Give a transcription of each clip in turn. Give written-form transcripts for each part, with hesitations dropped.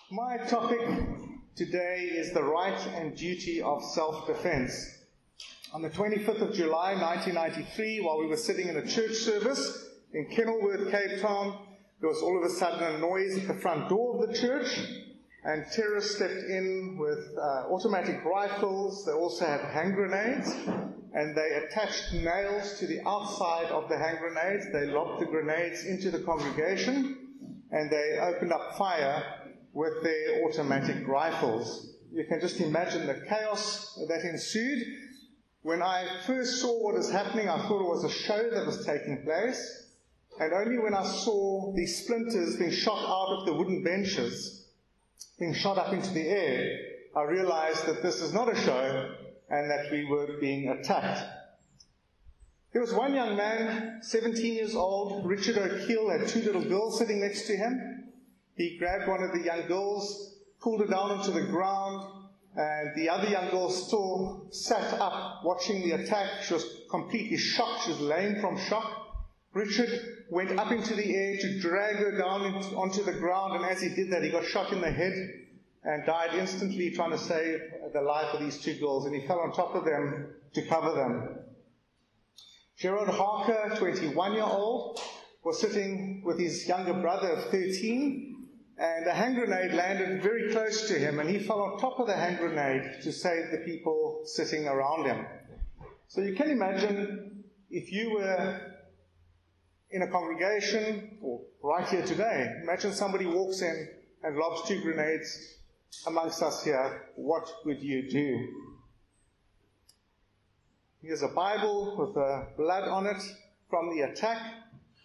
My topic today is the right and duty of self-defense. On the 25th of July 1993, while we were sitting in a church service in Kenilworth, Cape Town, there was all of a sudden a noise at the front door of the church, and terrorists stepped in with automatic rifles. They also had hand grenades, and they attached nails to the outside of the hand grenades. They lobbed the grenades into the congregation, and they opened up fire with their automatic rifles. You can just imagine the chaos that ensued. When I first saw what was happening, I thought it was a show that was taking place. And only when I saw these splinters being shot out of the wooden benches, being shot up into the air, I realized that this is not a show and that we were being attacked. There was one young man, 17 years old, Richard O'Keel, had two little girls sitting next to him. He grabbed one of the young girls, pulled her down onto the ground, and the other young girl still sat up watching the attack. She was completely shocked. She was lame from shock. Richard went up into the air to drag her down onto the ground, and as he did that, he got shot in the head and died instantly trying to save the life of these two girls, and he fell on top of them to cover them. Gerard Harker, 21-year-old, was sitting with his younger brother of 13, and a hand grenade landed very close to him, and he fell on top of the hand grenade to save the people sitting around him. So you can imagine if you were in a congregation, or right here today, imagine somebody walks in and lobs two grenades amongst us here, what would you do? Here's a Bible with blood on it from the attack.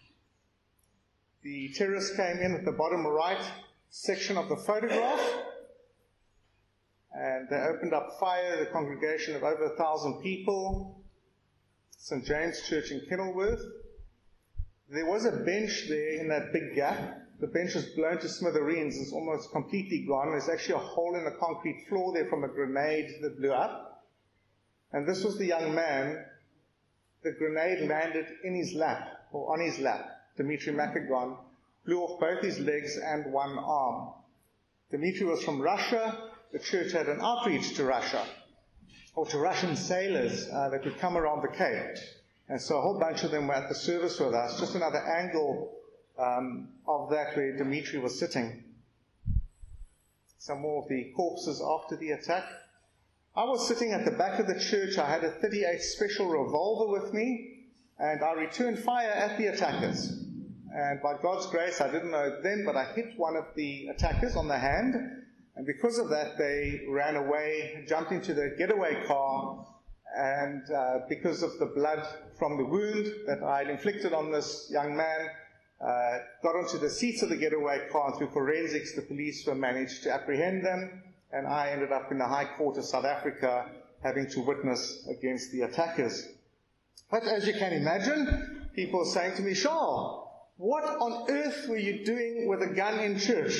The terrorists came in at the bottom right section of the photograph, and they opened up fire. The congregation of over 1,000 people, St. James Church in Kenilworth. There was a bench there in that big gap. The bench was blown to smithereens. It's almost completely gone. There's actually a hole in the concrete floor there from a grenade that blew up. And this was the young man. The grenade landed in his lap, or on his lap. Dmitry Makagon blew off both his legs and one arm. Dmitry was from Russia. The church had an outreach to Russia, or to Russian sailors that would come around the Cape. And so a whole bunch of them were at the service with us. Just another angle of that where Dmitry was sitting. Some more of the corpses after the attack. I was sitting at the back of the church. I had a .38 special revolver with me, and I returned fire at the attackers. And by God's grace, I didn't know it then, but I hit one of the attackers on the hand, and because of that, they ran away, jumped into the getaway car, and because of the blood from the wound that I had inflicted on this young man, got onto the seats of the getaway car, and through forensics, the police were managed to apprehend them, and I ended up in the High Court of South Africa having to witness against the attackers. But as you can imagine, people are saying to me, Charles, what on earth were you doing with a gun in church?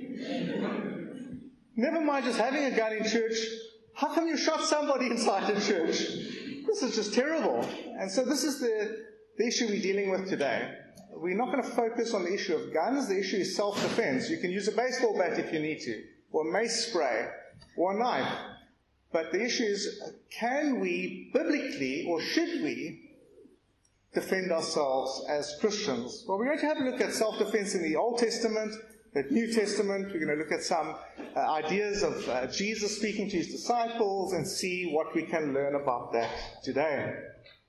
Never mind just having a gun in church, how come you shot somebody inside the church? This is just terrible. And so this is the issue we're dealing with today. We're not going to focus on the issue of guns. The issue is self-defense. You can use a baseball bat if you need to, or a mace spray, or a knife. But the issue is, can we biblically, or should we, defend ourselves as Christians? Well, we're going to have a look at self-defense in the Old Testament, the New Testament. We're going to look at some ideas of Jesus speaking to his disciples and see what we can learn about that today.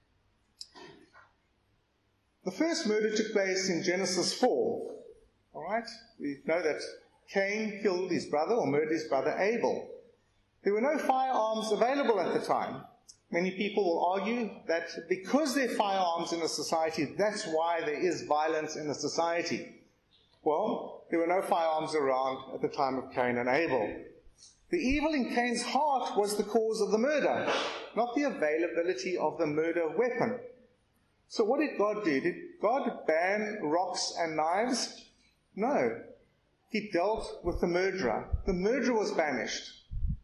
The first murder took place in Genesis 4. All right? We know that Cain killed his brother, or murdered his brother Abel. There were no firearms available at the time. Many people will argue that because there are firearms in a society, that's why there is violence in a society. Well, there were no firearms around at the time of Cain and Abel. The evil in Cain's heart was the cause of the murder, not the availability of the murder weapon. So what did God do? Did God ban rocks and knives? No. He dealt with the murderer. The murderer was banished,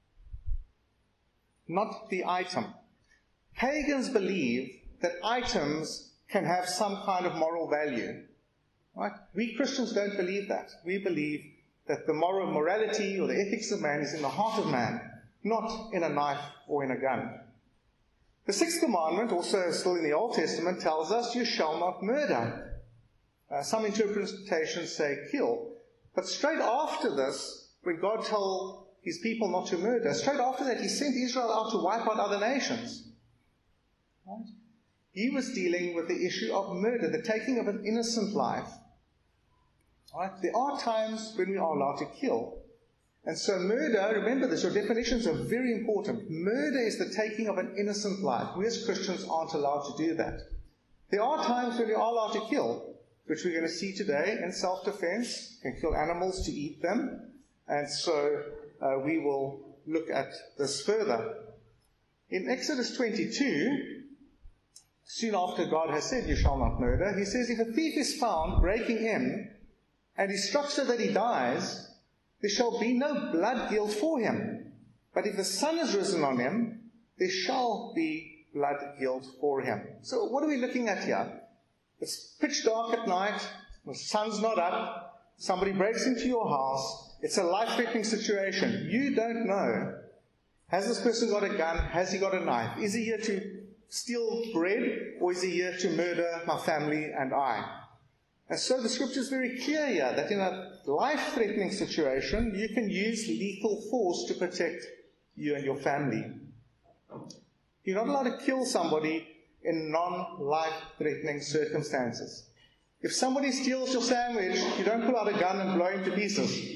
not the item. Pagans believe that items can have some kind of moral value. Right? We Christians don't believe that. We believe that the morality or the ethics of man is in the heart of man, not in a knife or in a gun. The sixth commandment, also still in the Old Testament, tells us, you shall not murder. Some interpretations say kill. But straight after this, when God told his people not to murder, straight after that he sent Israel out to wipe out other nations. Right? He was dealing with the issue of murder, the taking of an innocent life. Right? There are times when we are allowed to kill. And so murder, remember this, your definitions are very important. Murder is the taking of an innocent life. We as Christians aren't allowed to do that. There are times when we are allowed to kill, which we're going to see today in self-defense. You can kill animals to eat them. And so we will look at this further. In Exodus 22, soon after God has said, you shall not murder, he says, if a thief is found breaking in, and is struck so that he dies, there shall be no blood guilt for him. But if the sun is risen on him, there shall be blood guilt for him. So what are we looking at here? It's pitch dark at night, the sun's not up, somebody breaks into your house, it's a life-threatening situation. You don't know. Has this person got a gun? Has he got a knife? Is he here to steal bread, or is he here to murder my family and I? And so the scripture is very clear here that in a life-threatening situation, you can use lethal force to protect you and your family. You're not allowed to kill somebody in non-life-threatening circumstances. If somebody steals your sandwich, you don't pull out a gun and blow him to pieces.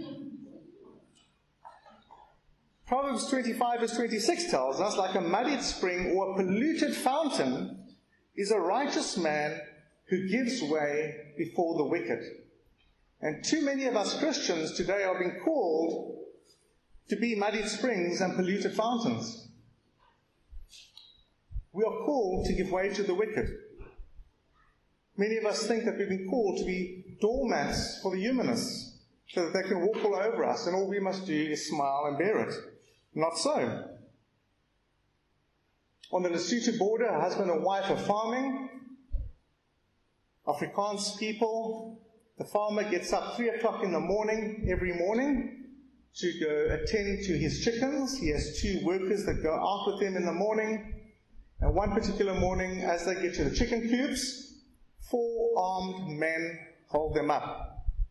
Proverbs 25 verse 26 tells us, like a muddied spring or a polluted fountain is a righteous man who gives way before the wicked. And too many of us Christians today are being called to be muddied springs and polluted fountains. We are called to give way to the wicked. Many of us think that we've been called to be doormats for the humanists, so that they can walk all over us, and all we must do is smile and bear it. Not so. On the Lesotho border, a husband and wife are farming. Afrikaans people, the farmer gets up 3 o'clock in the morning, every morning, to go attend to his chickens. He has 2 workers that go out with him in the morning. And one particular morning, as they get to the chicken coops, 4 armed men hold them up.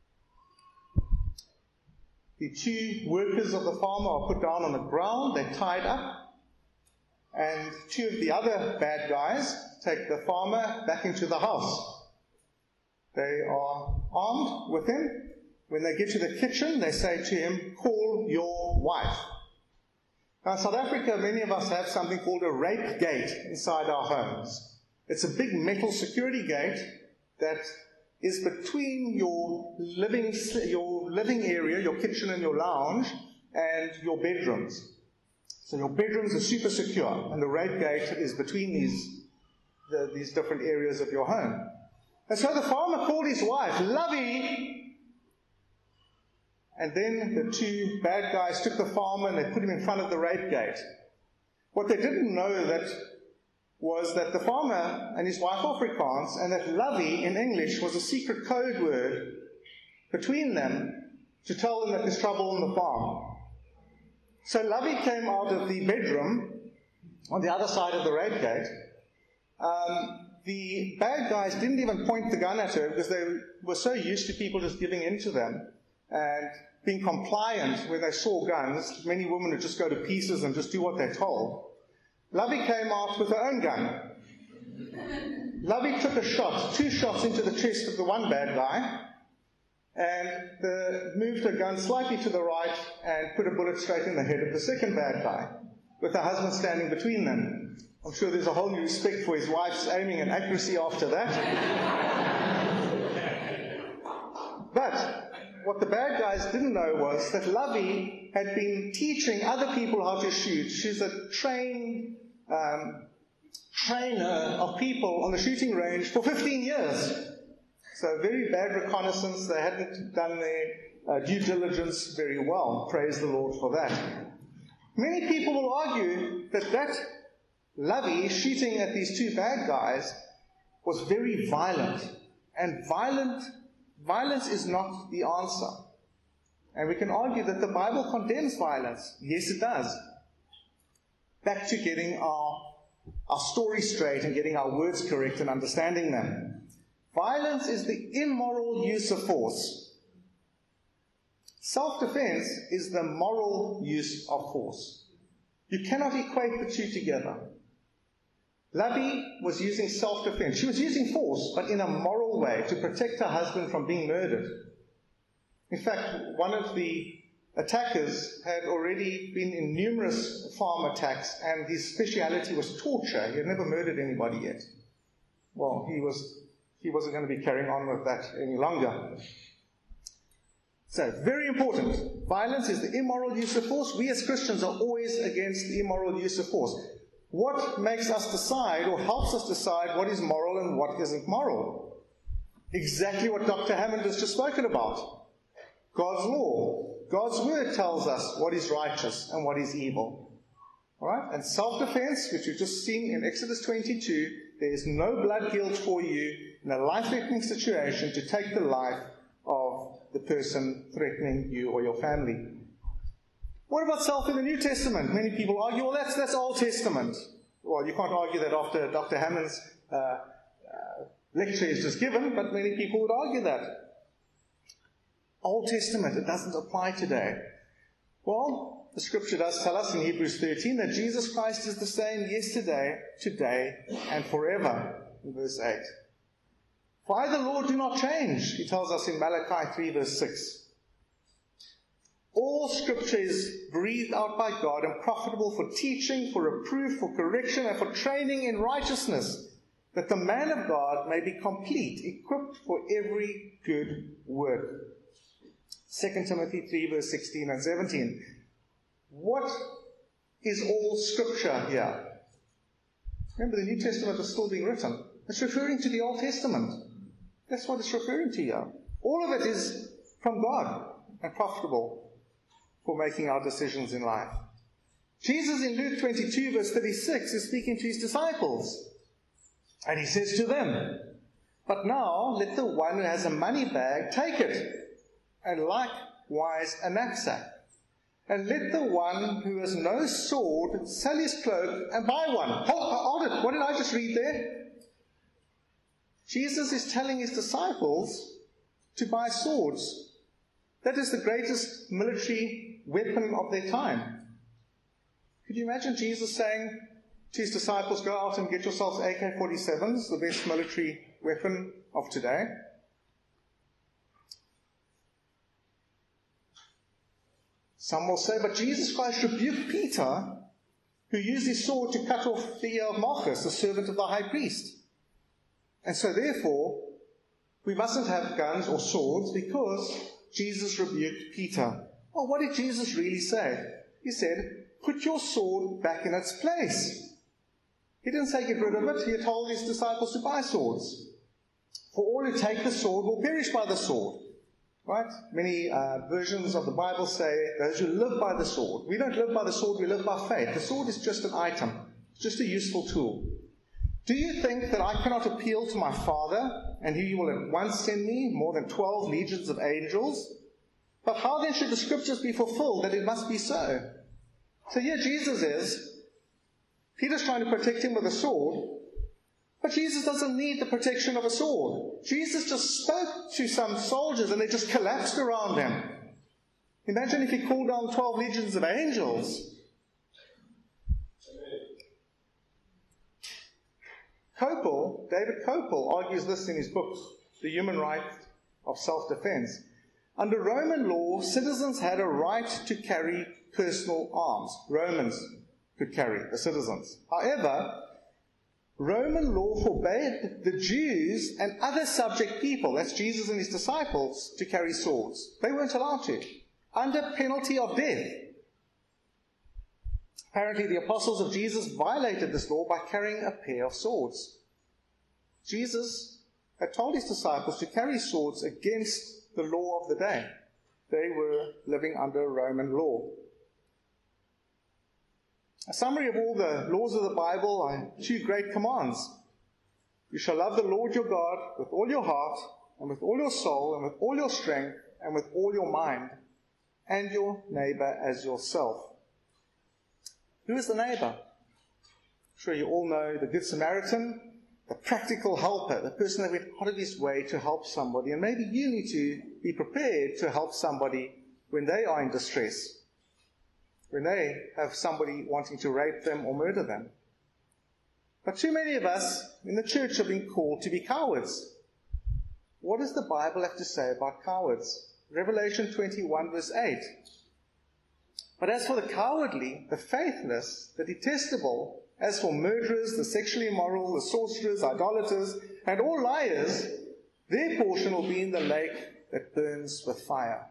The 2 workers of the farmer are put down on the ground, they're tied up, and 2 of the other bad guys take the farmer back into the house. They are armed with him. When they get to the kitchen, they say to him, call your wife. Now in South Africa, many of us have something called a rape gate inside our homes. It's a big metal security gate that is between your living area, your kitchen and your lounge, and your bedrooms. So your bedrooms are super secure, and the rape gate is between these different areas of your home. And so the farmer called his wife, Lovey. And then the 2 bad guys took the farmer and they put him in front of the rape gate. What they didn't know was that the farmer and his wife are Afrikaans, and that Lovey in English was a secret code word between them to tell them that there's trouble on the farm. So Lovey came out of the bedroom on the other side of the rape gate. The bad guys didn't even point the gun at her because they were so used to people just giving in to them and being compliant when they saw guns. Many women would just go to pieces and just do what they're told. Lovey came out with her own gun. Lovey took a shot, 2 shots into the chest of the one bad guy, and moved her gun slightly to the right and put a bullet straight in the head of the second bad guy, with her husband standing between them. I'm sure there's a whole new respect for his wife's aiming and accuracy after that. But what the bad guys didn't know was that Lovey had been teaching other people how to shoot. She's a trainer of people on the shooting range for 15 years. So very bad reconnaissance. They hadn't done their due diligence very well. Praise the Lord for that. Many people will argue that Lovey shooting at these 2 bad guys was very violent. And violence is not the answer. And we can argue that the Bible condemns violence. Yes, it does. Back to getting our story straight and getting our words correct and understanding them. Violence is the immoral use of force. Self-defense is the moral use of force. You cannot equate the two together. Lovey was using self-defense. She was using force, but in a moral way, to protect her husband from being murdered. In fact, one of the attackers had already been in numerous farm attacks, and his speciality was torture. He had never murdered anybody yet. Well, he wasn't going to be carrying on with that any longer. So, very important. Violence is the immoral use of force. We as Christians are always against the immoral use of force. What makes us decide, or helps us decide, what is moral and what isn't moral? Exactly what Dr. Hammond has just spoken about. God's law. God's word tells us what is righteous and what is evil. All right? And self-defense, which we've just seen in Exodus 22, there is no blood guilt for you in a life-threatening situation to take the life of the person threatening you or your family. What about self in the New Testament? Many people argue, well, that's Old Testament. Well, you can't argue that after Dr. Hammond's lecture is just given, but many people would argue that. Old Testament, it doesn't apply today. Well, the scripture does tell us in Hebrews 13 that Jesus Christ is the same yesterday, today, and forever, in verse 8. For I, the Lord, do not change, he tells us in Malachi 3, verse 6. All scripture is breathed out by God and profitable for teaching, for reproof, for correction, and for training in righteousness, that the man of God may be complete, equipped for every good work. 2 Timothy 3, verse 16 and 17. What is all scripture here? Remember, the New Testament is still being written. It's referring to the Old Testament. That's what it's referring to here. All of it is from God and profitable for making our decisions in life. Jesus in Luke 22, verse 36, is speaking to his disciples. And he says to them, "But now let the one who has a money bag take it, and likewise a knapsack. And let the one who has no sword sell his cloak and buy one." Hold it. What did I just read there? Jesus is telling his disciples to buy swords. That is the greatest military weapon of their time. Could you imagine Jesus saying to his disciples, go out and get yourselves AK-47s, the best military weapon of today? Some will say, but Jesus Christ rebuked Peter, who used his sword to cut off the ear of Malchus, the servant of the high priest. And so therefore, we mustn't have guns or swords because Jesus rebuked Peter. Well, what did Jesus really say? He said, put your sword back in its place. He didn't say get rid of it. He told his disciples to buy swords. For all who take the sword will perish by the sword. Right? Many versions of the Bible say those who live by the sword. We don't live by the sword, we live by faith. The sword is just an item. It's just a useful tool. Do you think that I cannot appeal to my Father, and he will at once send me more than 12 legions of angels? But how then should the scriptures be fulfilled that it must be so? So here Jesus is. Peter's trying to protect him with a sword, but Jesus doesn't need the protection of a sword. Jesus just spoke to some soldiers and they just collapsed around him. Imagine if he called down 12 legions of angels. David Kopel argues this in his book, The Human Right of Self-Defense. Under Roman law, citizens had a right to carry personal arms. Romans could carry, the citizens. However, Roman law forbade the Jews and other subject people, that's Jesus and his disciples, to carry swords. They weren't allowed to, under penalty of death. Apparently, the apostles of Jesus violated this law by carrying a pair of swords. Jesus had told his disciples to carry swords against the law of the day. They were living under Roman law. A summary of all the laws of the Bible are 2 great commands. You shall love the Lord your God with all your heart, and with all your soul, and with all your strength, and with all your mind. and your neighbor as yourself. Who is the neighbor? I'm sure you all know the Good Samaritan, the practical helper, the person that went out of his way to help somebody. And maybe you need to be prepared to help somebody when they are in distress, when they have somebody wanting to rape them or murder them. But too many of us in the church have been called to be cowards. What does the Bible have to say about cowards? Revelation 21 verse 8. But as for the cowardly, the faithless, the detestable, as for murderers, the sexually immoral, the sorcerers, idolaters, and all liars, their portion will be in the lake that burns with fire.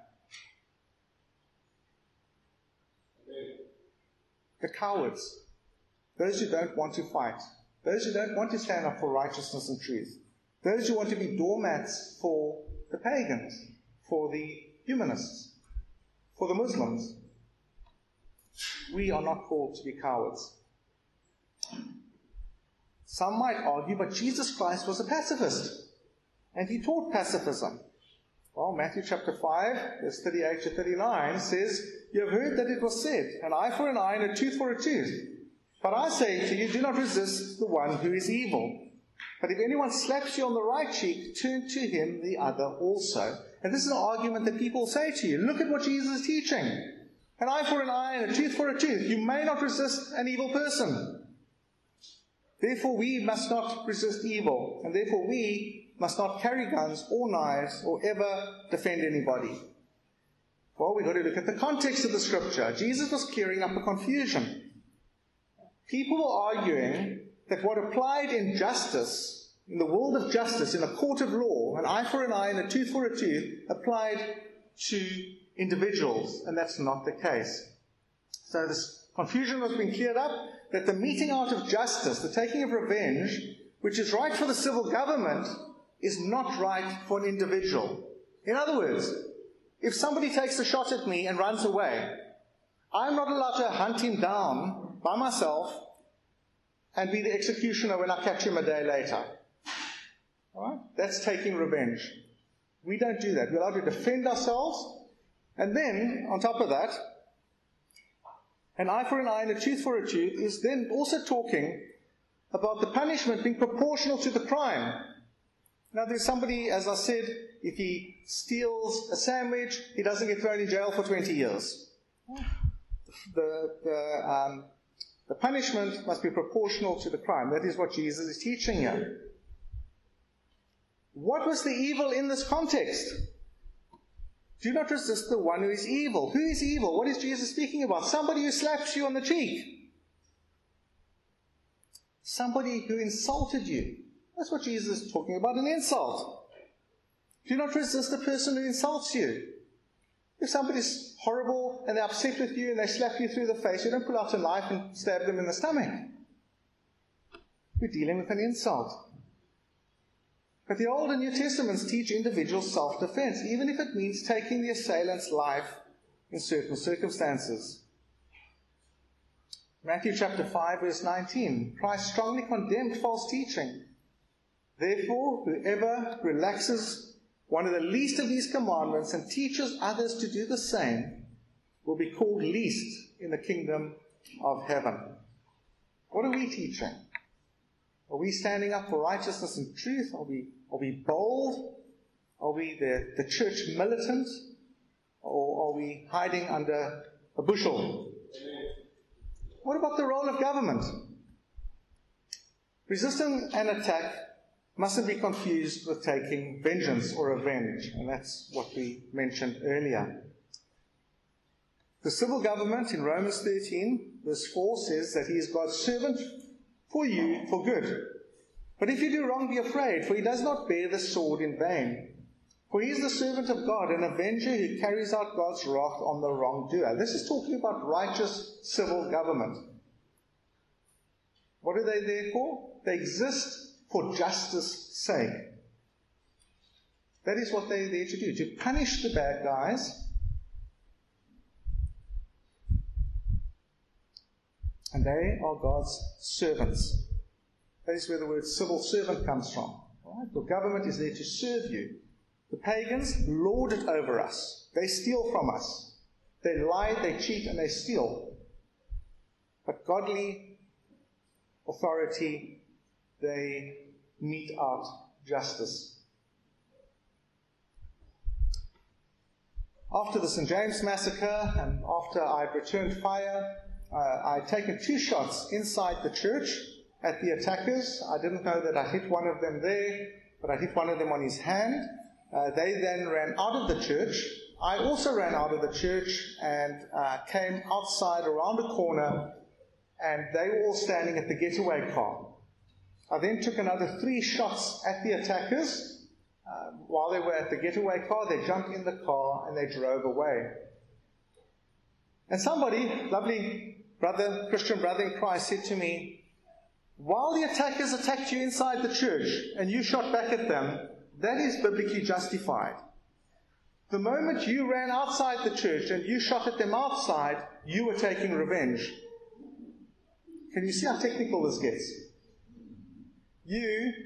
The cowards, those who don't want to fight, those who don't want to stand up for righteousness and truth, those who want to be doormats for the pagans, for the humanists, for the Muslims. We are not called to be cowards. Some might argue, but Jesus Christ was a pacifist, and he taught pacifism. Well, Matthew chapter 5, verse 38 to 39 says, "You have heard that it was said, an eye for an eye and a tooth for a tooth. But I say to you, do not resist the one who is evil. But if anyone slaps you on the right cheek, turn to him the other also." And this is an argument that people say to you. Look at what Jesus is teaching. An eye for an eye and a tooth for a tooth. You may not resist an evil person. Therefore, we must not resist evil. And therefore, we must not carry guns or knives or ever defend anybody. Well, we've got to look at the context of the scripture. Jesus was clearing up a confusion. People were arguing that what applied in justice, in the world of justice, in a court of law, an eye for an eye and a tooth for a tooth, applied to individuals, and that's not the case. So this confusion was being cleared up, that the meting out of justice, the taking of revenge, which is right for the civil government, is not right for an individual. In other words, if somebody takes a shot at me and runs away, I'm not allowed to hunt him down by myself and be the executioner when I catch him a day later. All right? That's taking revenge. We don't do that. We're allowed to defend ourselves. And then, on top of that, an eye for an eye and a tooth for a tooth is then also talking about the punishment being proportional to the crime. Now, there's somebody, as I said, if he steals a sandwich, he doesn't get thrown in jail for 20 years. The punishment must be proportional to the crime. That is what Jesus is teaching here. What was the evil in this context? Do not resist the one who is evil. Who is evil? What is Jesus speaking about? Somebody who slaps you on the cheek. Somebody who insulted you. That's what Jesus is talking about, an insult. Do not resist the person who insults you. If somebody's horrible and they're upset with you and they slap you through the face, you don't pull out a knife and stab them in the stomach. We're dealing with an insult. But the Old and New Testaments teach individual self-defense, even if it means taking the assailant's life in certain circumstances. Matthew chapter 5, verse 19. Christ strongly condemned false teaching. Therefore, whoever relaxes one of the least of these commandments and teaches others to do the same will be called least in the kingdom of heaven. What are we teaching? Are we standing up for righteousness and truth? Are we bold? Are we the church militant? Or are we hiding under a bushel? What about the role of government? Resisting an attack mustn't be confused with taking vengeance or revenge, and that's what we mentioned earlier. The civil government in Romans 13, verse 4 says that he is God's servant for you for good. But if you do wrong, be afraid, for he does not bear the sword in vain. For he is the servant of God, an avenger who carries out God's wrath on the wrongdoer. This is talking about righteous civil government. What are they there for? They exist for justice' sake. That is what they're there to do, to punish the bad guys. And they are God's servants. That is where the word civil servant comes from. Right? The government is there to serve you. The pagans lord it over us. They steal from us. They lie, they cheat, and they steal. But godly authority, they mete out justice. After the St. James massacre, and after I'd returned fire, I'd taken 2 shots inside the church at the attackers. I didn't know that I hit one of them there, but I hit one of them on his hand. They then ran out of the church. I also ran out of the church and came outside around a corner, and they were all standing at the getaway car. I then took another 3 shots at the attackers. While they were at the getaway car, they jumped in the car and they drove away. And somebody, lovely brother, Christian brother in Christ, said to me, while the attackers attacked you inside the church and you shot back at them, that is biblically justified. The moment you ran outside the church and you shot at them outside, you were taking revenge. Can you see how technical this gets? You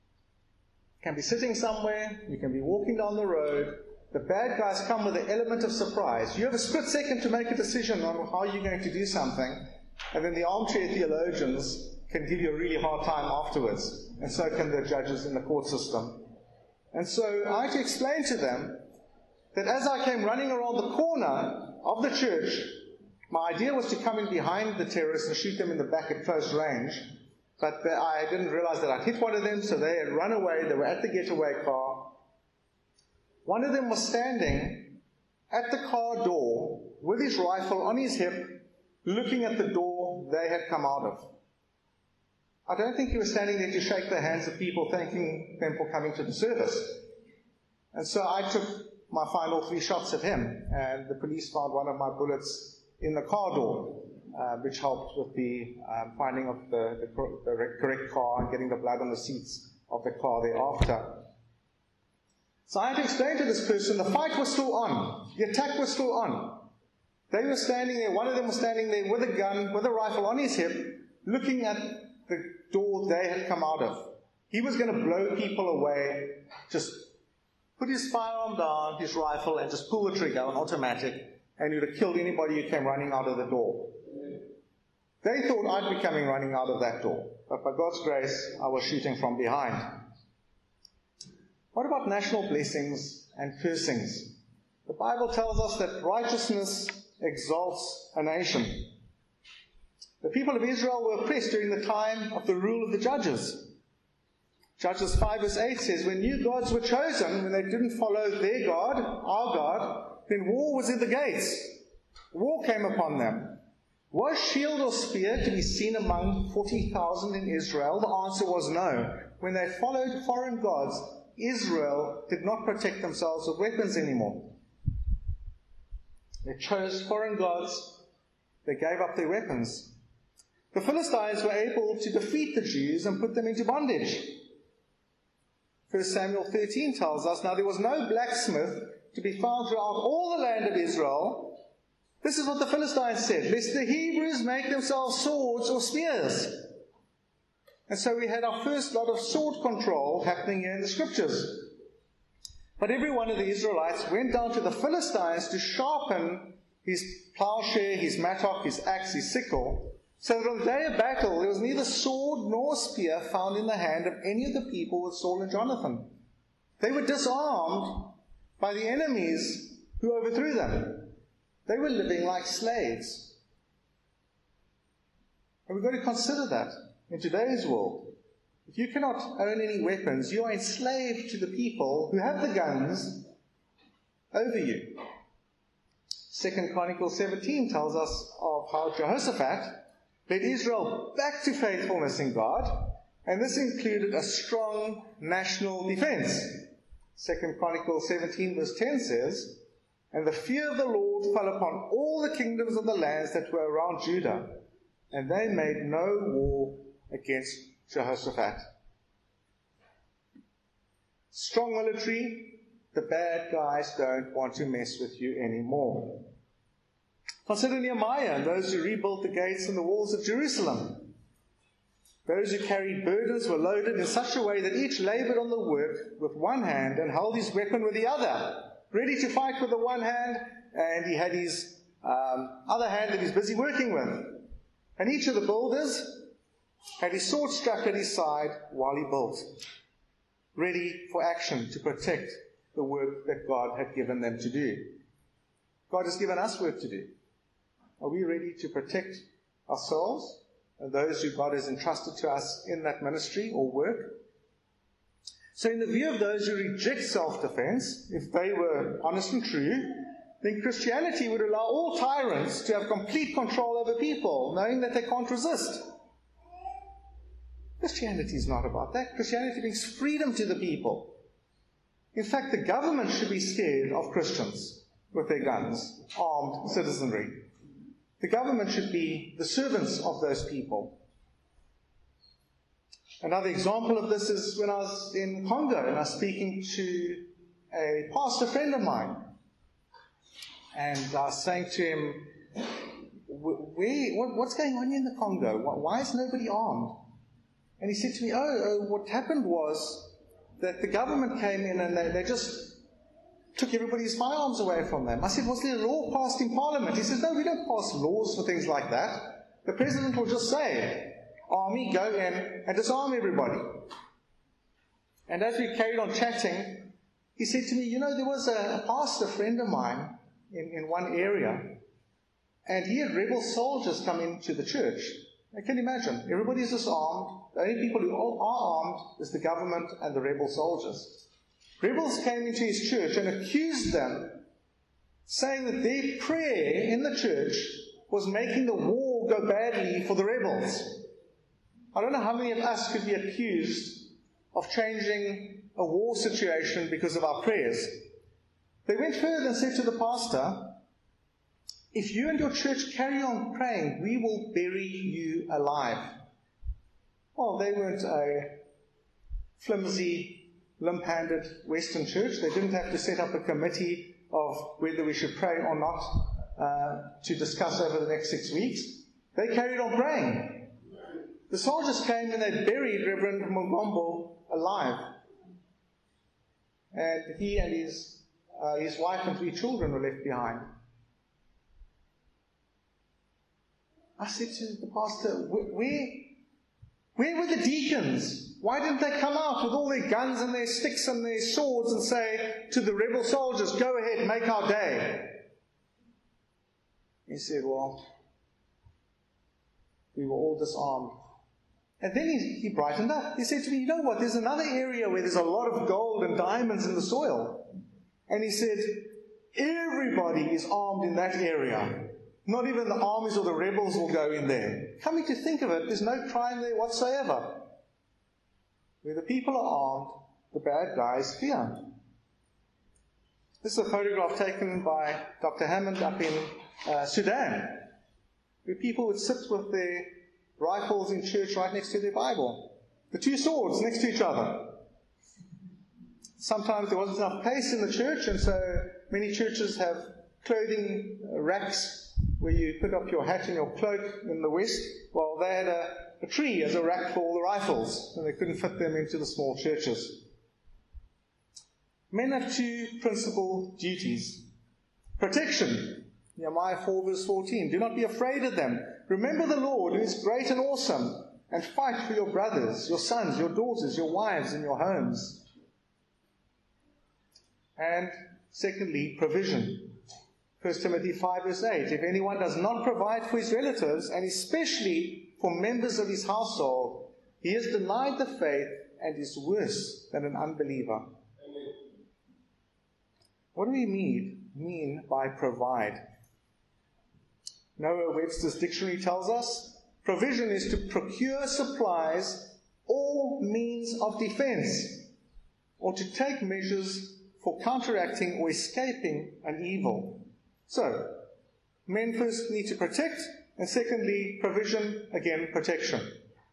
can be sitting somewhere, you can be walking down the road, the bad guys come with an element of surprise. You have a split second to make a decision on how you're going to do something, and then the armchair theologians can give you a really hard time afterwards, and so can the judges in the court system. And so I had to explain to them that as I came running around the corner of the church, my idea was to come in behind the terrorists and shoot them in the back at close range. But I didn't realize that I'd hit one of them, so they had run away. They were at the getaway car. One of them was standing at the car door with his rifle on his hip, looking at the door they had come out of. I don't think he was standing there to shake the hands of people, thanking them for coming to the service. And so I took my final 3 shots at him, and the police found one of my bullets in the car door, which helped with the finding of the correct car and getting the blood on the seats of the car thereafter. So I had to explain to this person, the fight was still on. The attack was still on. They were standing there, one of them was standing there with a gun, with a rifle on his hip, looking at the door they had come out of. He was going to blow people away, just put his firearm down, his rifle, and just pull the trigger on automatic, and he would have killed anybody who came running out of the door. They thought I'd be coming running out of that door, but by God's grace, I was shooting from behind. What about national blessings and cursings? The Bible tells us that righteousness exalts a nation. The people of Israel were oppressed during the time of the rule of the judges. Judges 5 verse 8 says, when new gods were chosen, when they didn't follow their God, our God, then war was in the gates. War came upon them. Was shield or spear to be seen among 40,000 in Israel? The answer was no. When they followed foreign gods, Israel did not protect themselves with weapons anymore. They chose foreign gods. They gave up their weapons. The Philistines were able to defeat the Jews and put them into bondage. 1 Samuel 13 tells us, now there was no blacksmith to be found throughout all the land of Israel. This is what the Philistines said, lest the Hebrews make themselves swords or spears. And so we had our first lot of sword control happening here in the scriptures. But every one of the Israelites went down to the Philistines to sharpen his plowshare, his mattock, his axe, his sickle, so that on the day of battle there was neither sword nor spear found in the hand of any of the people with Saul and Jonathan. They were disarmed by the enemies who overthrew them. They were living like slaves. And we've got to consider that in today's world. If you cannot own any weapons, you are enslaved to the people who have the guns over you. 2 Chronicles 17 tells us of how Jehoshaphat led Israel back to faithfulness in God, and this included a strong national defense. 2 Chronicles 17 verse 10 says, and the fear of the Lord fell upon all the kingdoms of the lands that were around Judah, and they made no war against Jehoshaphat. Strong military, the bad guys don't want to mess with you anymore. Consider Nehemiah and those who rebuilt the gates and the walls of Jerusalem. Those who carried burdens were loaded in such a way that each labored on the work with one hand and held his weapon with the other, ready to fight with the one hand, and he had his other hand that he's busy working with. And each of the builders had his sword strapped at his side while he built, ready for action to protect the work that God had given them to do. God has given us work to do. Are we ready to protect ourselves and those who God has entrusted to us in that ministry or work? So in the view of those who reject self-defense, if they were honest and true, then Christianity would allow all tyrants to have complete control over people, knowing that they can't resist. Christianity is not about that. Christianity brings freedom to the people. In fact, the government should be scared of Christians with their guns, armed citizenry. The government should be the servants of those people. Another example of this is when I was in Congo and I was speaking to a pastor friend of mine. And I was saying to him, what's going on in the Congo? Why is nobody armed? And he said to me, what happened was that the government came in and they just took everybody's firearms away from them. I said, was there a law passed in Parliament? He says, no, we don't pass laws for things like that. The President will just say, Army, go in and disarm everybody. And as we carried on chatting, he said to me, there was a pastor friend of mine in one area, and he had rebel soldiers come into the church. I can imagine. Everybody's disarmed. The only people who are armed is the government and the rebel soldiers. Rebels came into his church and accused them, saying that their prayer in the church was making the war go badly for the rebels. I don't know how many of us could be accused of changing a war situation because of our prayers. They went further and said to the pastor, if you and your church carry on praying, we will bury you alive. Well, they weren't a flimsy, limp-handed Western church. They didn't have to set up a committee of whether we should pray or not to discuss over the next 6 weeks. They carried on praying. The soldiers came and they buried Reverend Mungombo alive. And he and his wife and 3 children were left behind. I said to the pastor, where were the deacons? Why didn't they come out with all their guns and their sticks and their swords and say to the rebel soldiers, go ahead, make our day? He said, well, we were all disarmed. And then he brightened up. He said to me, you know what, there's another area where there's a lot of gold and diamonds in the soil. And he said, everybody is armed in that area. Not even the armies or the rebels will go in there. Coming to think of it, there's no crime there whatsoever. Where the people are armed, the bad guys fear. This is a photograph taken by Dr. Hammond up in Sudan, where people would sit with their rifles in church right next to their Bible. The 2 swords next to each other. Sometimes there wasn't enough place in the church, and so many churches have clothing racks where you put up your hat and your cloak in the West. Well, they had a tree as a rack for all the rifles, and they couldn't fit them into the small churches. Men have 2 principal duties. Protection. Nehemiah 4 verse 14. Do not be afraid of them. Remember the Lord, who is great and awesome, and fight for your brothers, your sons, your daughters, your wives, and your homes. And secondly, provision. 1 Timothy 5 verse 8. If anyone does not provide for his relatives, and especially for members of his household, he has denied the faith and is worse than an unbeliever. What do we mean by provide? Noah Webster's dictionary tells us, provision is to procure supplies or means of defense, or to take measures for counteracting or escaping an evil. So, men first need to protect, and secondly, provision, again, protection.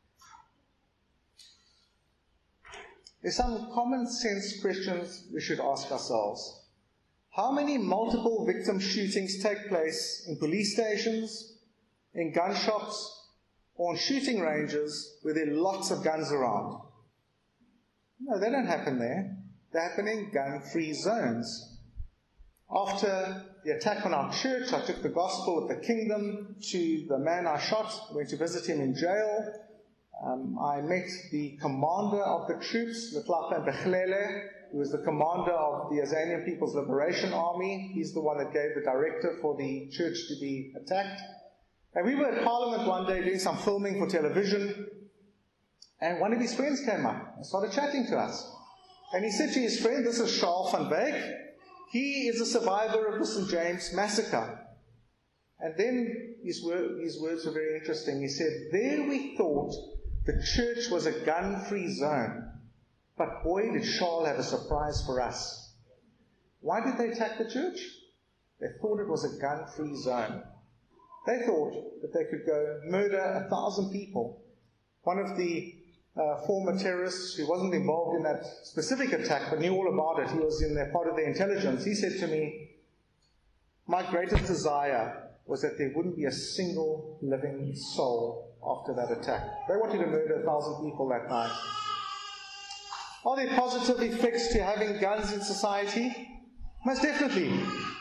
There's some common sense questions we should ask ourselves. How many multiple victim shootings take place in police stations, in gun shops, or on shooting ranges where there are lots of guns around? No, they don't happen there. They happen in gun-free zones. After the attack on our church, I took the gospel of the kingdom to the man I shot, went to visit him in jail. I met the commander of the troops, Letlapa Bechlele, who was the commander of the Azanian People's Liberation Army. He's the one that gave the directive for the church to be attacked. And we were at Parliament one day doing some filming for television, and one of his friends came up and started chatting to us. And he said to his friend, this is Charles van Wyk. He is a survivor of the St. James massacre. And then his words were very interesting. He said, there we thought the church was a gun-free zone. But boy, did Charles have a surprise for us. Why did they attack the church? They thought it was a gun-free zone. They thought that they could go murder 1,000 people. One of the former terrorists who wasn't involved in that specific attack but knew all about it, he was in their part of the intelligence, he said to me, my greatest desire was that there wouldn't be a single living soul after that attack. They wanted to murder 1,000 people that night. Are there positive effects to having guns in society? Most definitely.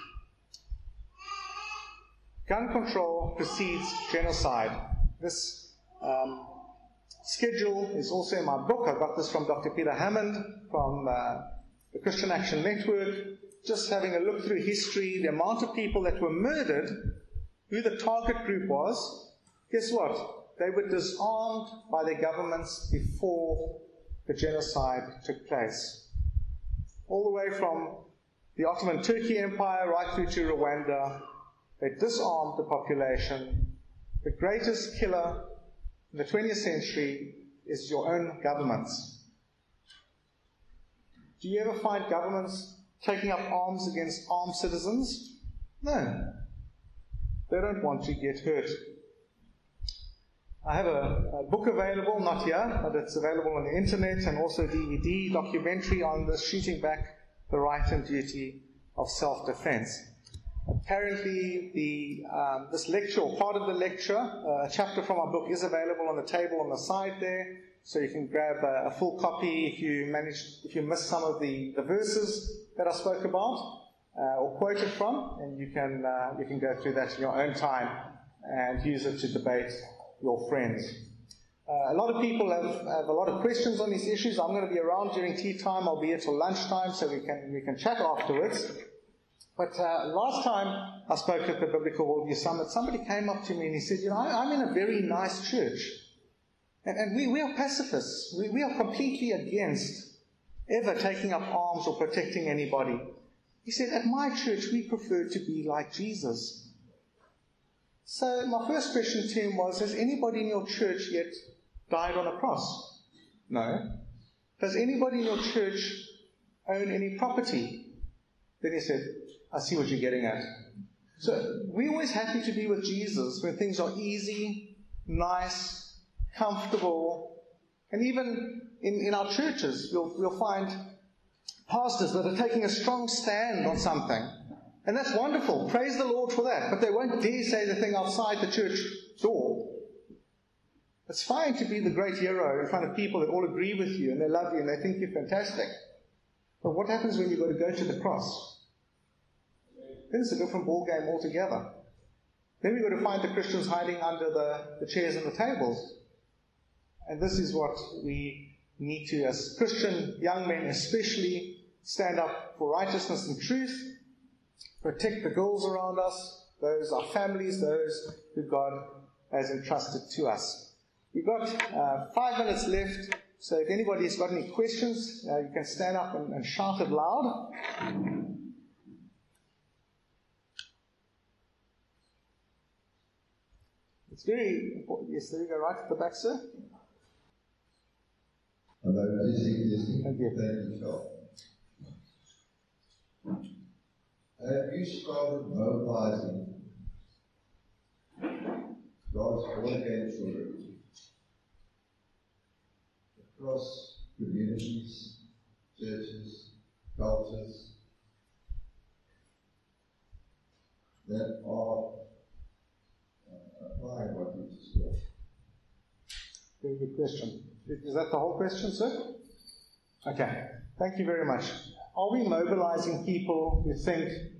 Gun control precedes genocide. This schedule is also in my book. I got this from Dr. Peter Hammond from the Christian Action Network. Just having a look through history, the amount of people that were murdered, who the target group was, guess what? They were disarmed by their governments before the genocide took place. All the way from the Ottoman Turkey Empire right through to Rwanda, they disarmed the population. The greatest killer in the 20th century is your own governments. Do you ever find governments taking up arms against armed citizens? No. They don't want to get hurt. I have a book available, not here, but it's available on the internet, and also a DVD documentary on this, shooting back the right and duty of self-defense. Apparently, this lecture, or part of the lecture, a chapter from our book is available on the table on the side there, so you can grab a full copy if you missed some of the verses that I spoke about or quoted from, and you can go through that in your own time and use it to debate your friends. A lot of people have a lot of questions on these issues. I'm going to be around during tea time. I'll be here till lunchtime, so we can chat afterwards. But last time I spoke at the Biblical Worldview Summit, somebody came up to me and he said, I'm in a very nice church. And we are pacifists. We are completely against ever taking up arms or protecting anybody. He said, at my church, we prefer to be like Jesus. So my first question to him was, has anybody in your church yet died on a cross? No. Does anybody in your church own any property? Then he said, I see what you're getting at. So we're always happy to be with Jesus when things are easy, nice, comfortable. And even in our churches, we'll find pastors that are taking a strong stand on something. And that's wonderful. Praise the Lord for that. But they won't dare say the thing outside the church door. It's fine to be the great hero in front of people that all agree with you and they love you and they think you're fantastic. But what happens when you've got to go to the cross? Then it's a different ball game altogether. Then we've got to find the Christians hiding under the chairs and the tables. And this is what we need to, as Christian young men especially, stand up for righteousness and truth, protect the girls around us, those our families, those who God has entrusted to us. We've got 5 minutes left, so if anybody's got any questions, you can stand up and shout it loud. It's very important. Yes, there you go, right at the back, sir. Hello, Jesse. Thank you. Thank you, Charles. Have you started mobilizing God's born-again children across communities, churches, cultures that are applying what you just said? Very good question. Is that the whole question, sir? Okay. Thank you very much. Are we mobilizing people who think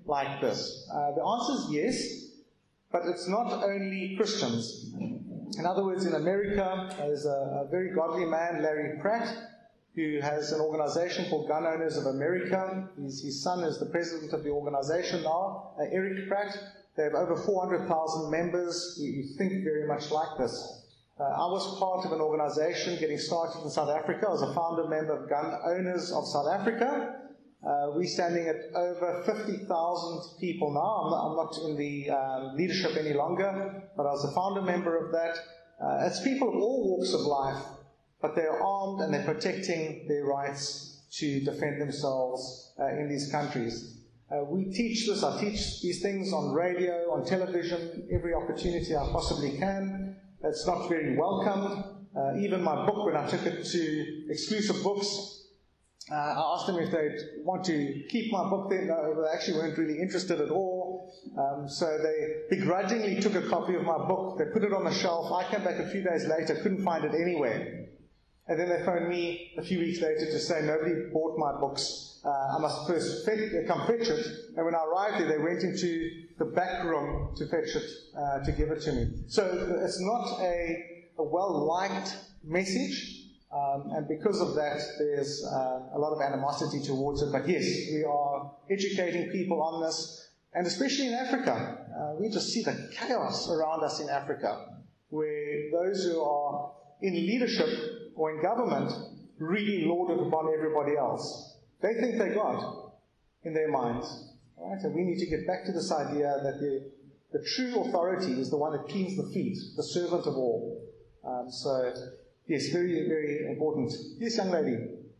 like this? The answer is yes, but it's not only Christians. In other words, in America, there's a very godly man, Larry Pratt, who has an organization called Gun Owners of America. His son is the president of the organization now, Eric Pratt. They have over 400,000 members who think very much like this. I was part of an organization getting started in South Africa. I was a founder member of Gun Owners of South Africa. We're standing at over 50,000 people now. I'm not in the leadership any longer, but I was a founder member of that. It's people of all walks of life, but they're armed and they're protecting their rights to defend themselves in these countries. We teach this. I teach these things on radio, on television, every opportunity I possibly can. It's not very welcomed. Even my book, when I took it to Exclusive Books, I asked them if they'd want to keep my book there. No, they actually weren't really interested at all. So they begrudgingly took a copy of my book. They put it on the shelf. I came back a few days later, couldn't find it anywhere. And then they phoned me a few weeks later to say nobody bought my books. I must first come fetch it. And when I arrived there, they went into the back room to fetch it, to give it to me. So it's not a well-liked message. And because of that, there's a lot of animosity towards it. But yes, we are educating people on this, and especially in Africa. We just see the chaos around us in Africa, where those who are in leadership or in government really lord it upon everybody else. They think they're God in their minds. Right? And we need to get back to this idea that the true authority is the one that cleans the feet, the servant of all. So, yes, very, very important. Yes, young lady.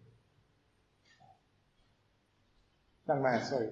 Young man, sorry.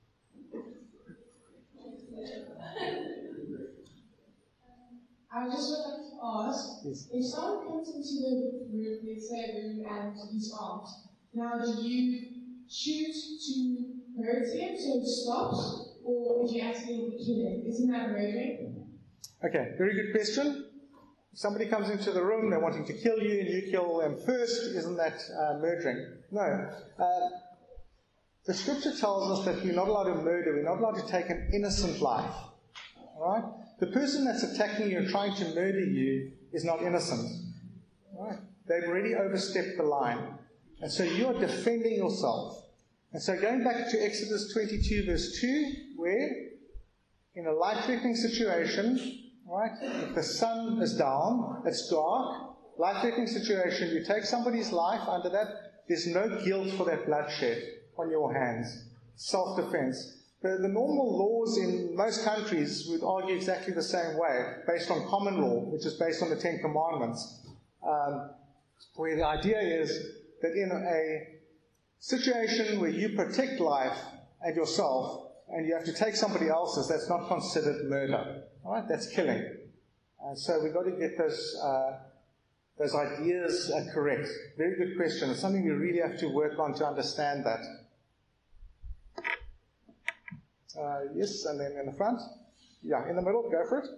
I would just like to ask, Yes. if someone comes into the room, let's say a room, and he's armed, now do you choose to hurt him so he stops, or would you accidentally kill him? Isn't that murdering? Okay, very good question. If somebody comes into the room, they're wanting to kill you, and you kill them first, isn't that murdering? No. The scripture tells us that we're not allowed to murder, we're not allowed to take an innocent life. Alright? The person that's attacking you and trying to murder you is not innocent. Alright? They've already overstepped the line. And so you are defending yourself. And so going back to Exodus 22 verse 2, where in a life-threatening situation, right, if the sun is down, it's dark, life-threatening situation, you take somebody's life under that, there's no guilt for that bloodshed on your hands. Self-defense. The normal laws in most countries would argue exactly the same way, based on common law, which is based on the Ten Commandments, where the idea is that in a situation where you protect life and yourself, and you have to take somebody else's, that's not considered murder. All right, that's killing. So we've got to get those ideas correct. Very good question. It's something we really have to work on to understand that. Yes, and then in the front. Yeah, in the middle, go for it.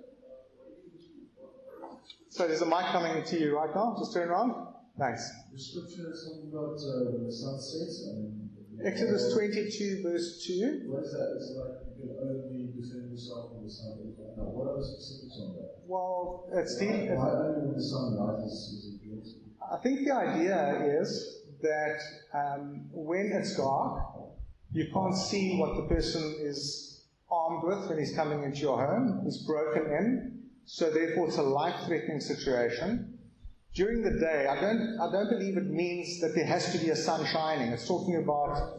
So there's a mic coming to you right now. Just turn around. Thanks. The scripture is talking about when the sun sets. Exodus 22 verse 2. What is that? It's like you can only defend yourself when the sun is down. Now, what are the specifics on that? Well, it's Why only when the sun rises is it guilty? I think the idea is that when it's dark, you can't see what the person is armed with when he's coming into your home. He's broken in, so therefore it's a life-threatening situation. During the day, I don't believe it means that there has to be a sun shining. It's talking about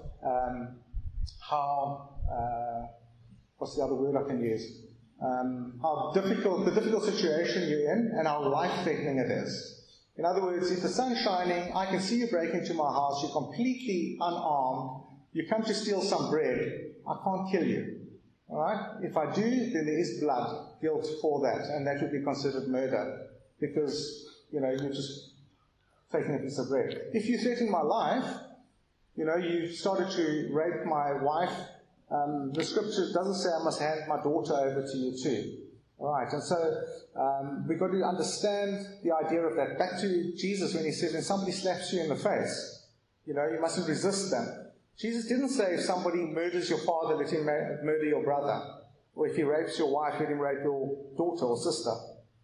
how what's the other word I can use? The difficult situation you're in, and how life-threatening it is. In other words, if the sun's shining, I can see you break into my house. You're completely unarmed. You come to steal some bread, I can't kill you. All right? If I do, then there is blood, guilt for that, and that would be considered murder, because, you're just taking a piece of bread. If you threaten my life, you started to rape my wife, the scripture doesn't say I must hand my daughter over to you too. All right? And so we've got to understand the idea of that. Back to Jesus when he said, when somebody slaps you in the face, you mustn't resist them. Jesus didn't say if somebody murders your father, let him murder your brother. Or if he rapes your wife, let him rape your daughter or sister.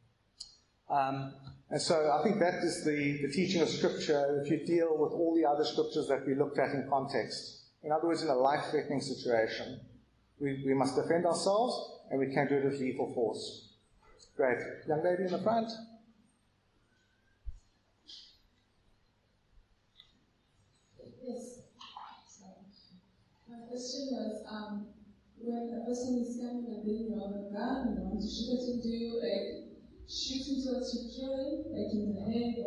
And so I think that is the teaching of Scripture if you deal with all the other Scriptures that we looked at in context. In other words, in a life-threatening situation, we must defend ourselves, and we can't do it with lethal force. Great. Young lady in the front. Yes. My question was, when a person is coming and then you have a gun, you want to shoot at him, do you shoot him so that you kill him, like in the head,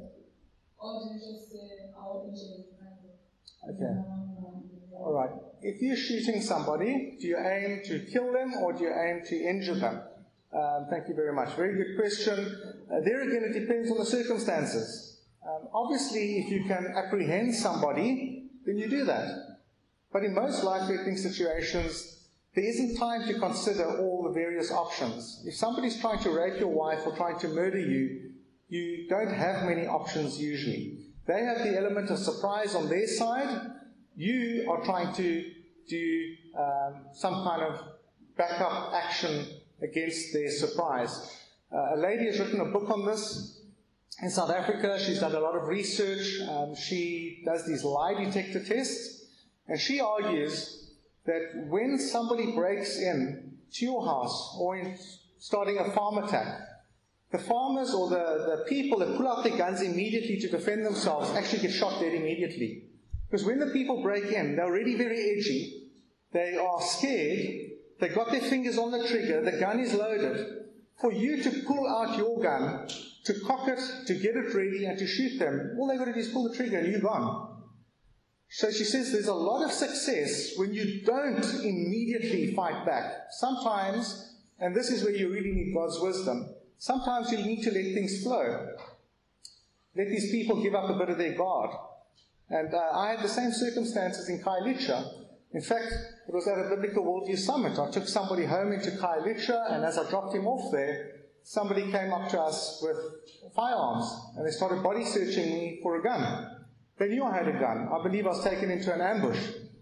or do you just say, I'll injure him? Okay. All right. If you're shooting somebody, do you aim to kill them or do you aim to injure them? Thank you very much. Very good question. There again, it depends on the circumstances. Obviously, if you can apprehend somebody, then you do that. But in most life-threatening situations, there isn't time to consider all the various options. If somebody's trying to rape your wife or trying to murder you, you don't have many options usually. They have the element of surprise on their side. You are trying to do some kind of backup action against their surprise. A lady has written a book on this in South Africa. She's done a lot of research. She does these lie detector tests. And she argues that when somebody breaks in to your house or in starting a farm attack, the farmers or the people that pull out their guns immediately to defend themselves actually get shot dead immediately. Because when the people break in, they're already very edgy. They are scared. They've got their fingers on the trigger. The gun is loaded. For you to pull out your gun, to cock it, to get it ready, and to shoot them, all they've got to do is pull the trigger and you're gone. So she says there's a lot of success when you don't immediately fight back. Sometimes, and this is where you really need God's wisdom, sometimes you need to let things flow. Let these people give up a bit of their guard. And I had the same circumstances in Khayelitsha. In fact, it was at a Biblical Worldview Summit. I took somebody home into Khayelitsha, and as I dropped him off there, somebody came up to us with firearms, and they started body searching me for a gun. They knew I had a gun. I believe I was taken into an ambush.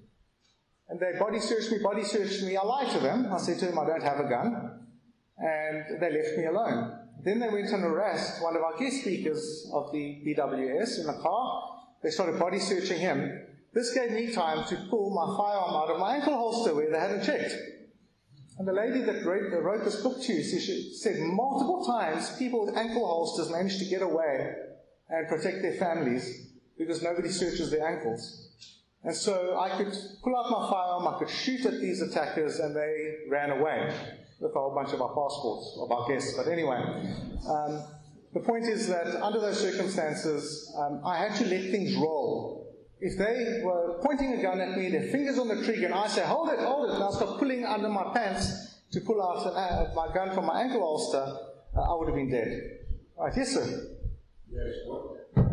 And they body searched me. I lied to them. I said to them, I don't have a gun. And they left me alone. Then they went and harassed one of our guest speakers of the BWS in the car. They started body searching him. This gave me time to pull my firearm out of my ankle holster where they hadn't checked. And the lady that wrote this book to you, she said multiple times people with ankle holsters managed to get away and protect their families because nobody searches their ankles. And so I could pull out my firearm, I could shoot at these attackers, and they ran away with a whole bunch of our passports, of our guests. But anyway, the point is that under those circumstances, I had to let things roll. If they were pointing a gun at me, their fingers on the trigger, and I say, hold it, and I start pulling under my pants to pull out my gun from my ankle holster, I would have been dead. Right, yes, sir? Yes, what?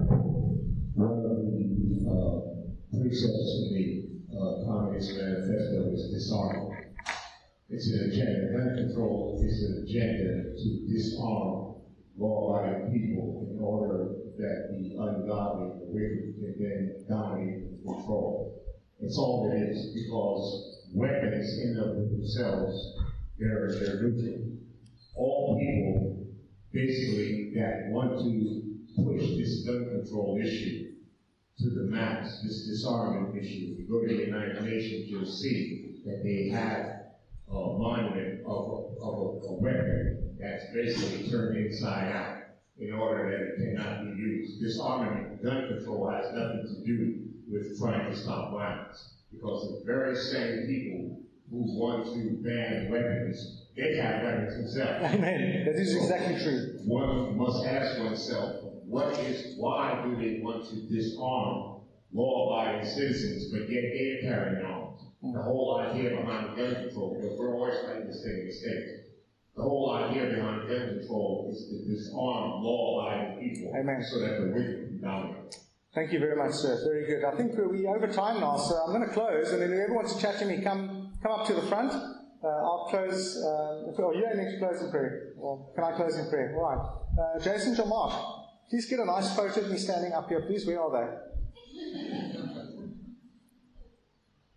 One of the precepts of the Communist Manifesto is disarmament. It's an agenda. Gun control is an agenda to disarm law-abiding people in order that the ungodly, the wicked, can then dominate and control. It's all it is, because weapons in and of themselves, they're neutral. All people, basically, that want to push this gun control issue to the max, this disarmament issue. If you go to the United Nations, you'll see that they have a monument of a weapon that's basically turned inside out in order that it cannot be used. Disarmament, gun control has nothing to do with trying to stop violence, because the very same people who want to ban weapons, they have weapons themselves. Amen. That is exactly true. One must ask oneself, why do they want to disarm law-abiding citizens, but yet they're carrying arms? The whole idea behind gun control, because we're always making this thing in the States. The whole idea behind gun control is to disarm law-abiding people. Amen. So that the wicked can dominate. Thank you very much, sir. Very good. I think we're over time now, so I'm going to close, and then whoever wants to chat to me, come up to the front. I'll close. You need to close in prayer. Well, can I close in prayer? All right. Jason, John Mark, please get a nice photo of me standing up here, please. Where are they?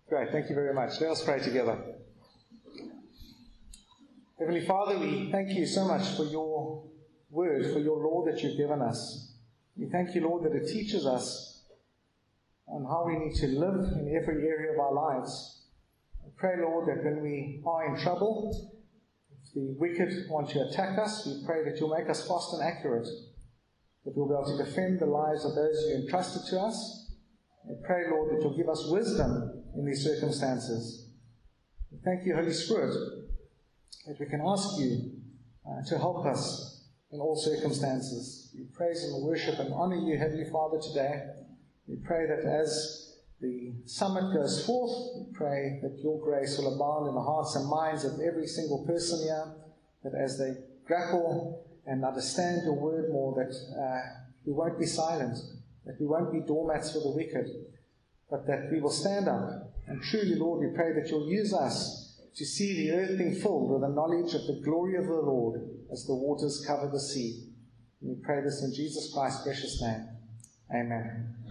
Great, thank you very much. Let us pray together. Heavenly Father, we thank you so much for your word, for your law that you've given us. We thank you, Lord, that it teaches us on how we need to live in every area of our lives. I pray, Lord, that when we are in trouble, if the wicked want to attack us, we pray that you'll make us fast and accurate, that we'll be able to defend the lives of those you entrusted to us. I pray, Lord, that you'll give us wisdom in these circumstances. We thank you, Holy Spirit, that we can ask you to help us in all circumstances. We praise and worship and honor you, Heavenly Father, today. We pray that as the summit goes forth, we pray that your grace will abound in the hearts and minds of every single person here, that as they grapple and understand your word more, that we won't be silent, that we won't be doormats for the wicked, but that we will stand up. And truly, Lord, we pray that you'll use us to see the earth being filled with the knowledge of the glory of the Lord as the waters cover the sea. And we pray this in Jesus Christ's precious name. Amen.